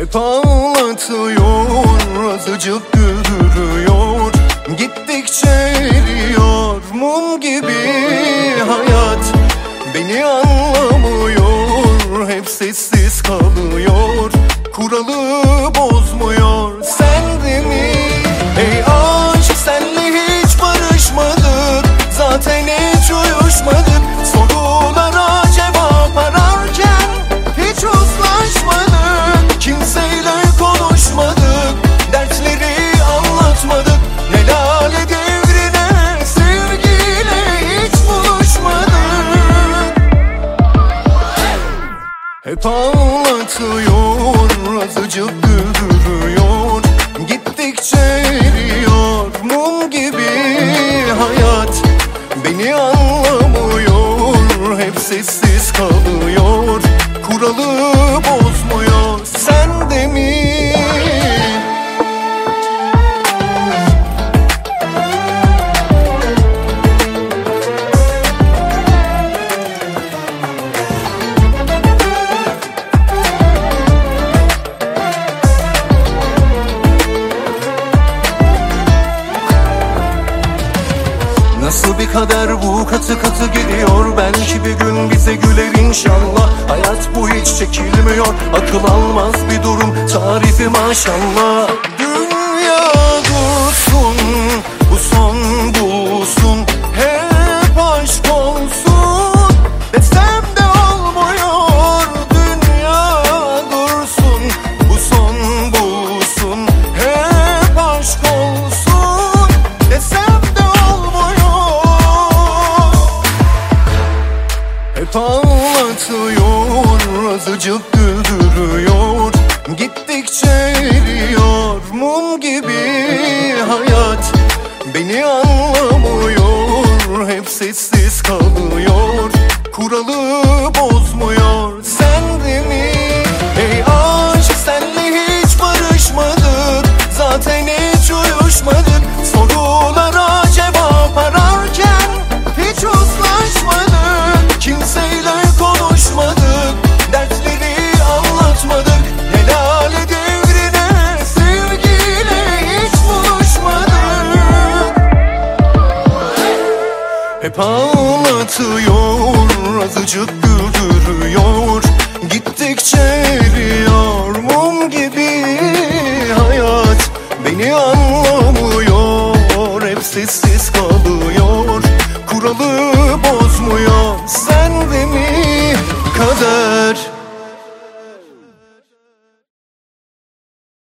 Hep ağlatıyor, azıcık güldürüyor, gittikçe eriyor mum gibi hayat. Beni anlamıyor, hep sessiz kalıyor, kuralı bozmuyor. Sen de mi? Ey aşk, senle hiç barışmadık, zaten hiç uyuşmadık. Sorulara cevap ararken hiç uzlaşmadık, kimseyle konuşmadık, dertleri anlatmadık. Ne lale devrine, sevgiyle hiç buluşmadık. Hep ağlatıyor, azıcık güldürüyor, gittikçe eriyor mum gibi hayat. Beni anlamıyor, hep sessiz kalıyor, kuralı bozmuyor. Sen de mi? Nasıl bir kader bu, katı katı gidiyor. Belki bir gün bize güler inşallah. Hayat bu hiç çekilmiyor, akıl almaz bir durum, tarifi maşallah. Dünya dursun, bu son bulsun, hep aşk olsun desem de olmuyor. Dünya dursun, bu son bulsun, hep aşk olsun desem de hep ağlatıyor, azıcık güldürüyor, gittikçe eriyor mum gibi hayat. Beni anlamıyor, hep sessiz kalıyor, kuralı bozmuyor. Sen de mi? Ey aşk, senle hiç barışmadık, zaten hiç uyuşmadık. Sorulara cevap ararken hiç uzlaşmadık, kimseyle konuşmadık, dertleri anlatmadık. Ne lale devrine, sevgiyle hiç buluşmadık. Hep ağlatıyor, azıcık güldürüyor, gittikçe eriyor mum gibi hayat. Beni anlamıyor, hep sessiz kalıyor, kuralı bozmuyor. Sen de mi kader?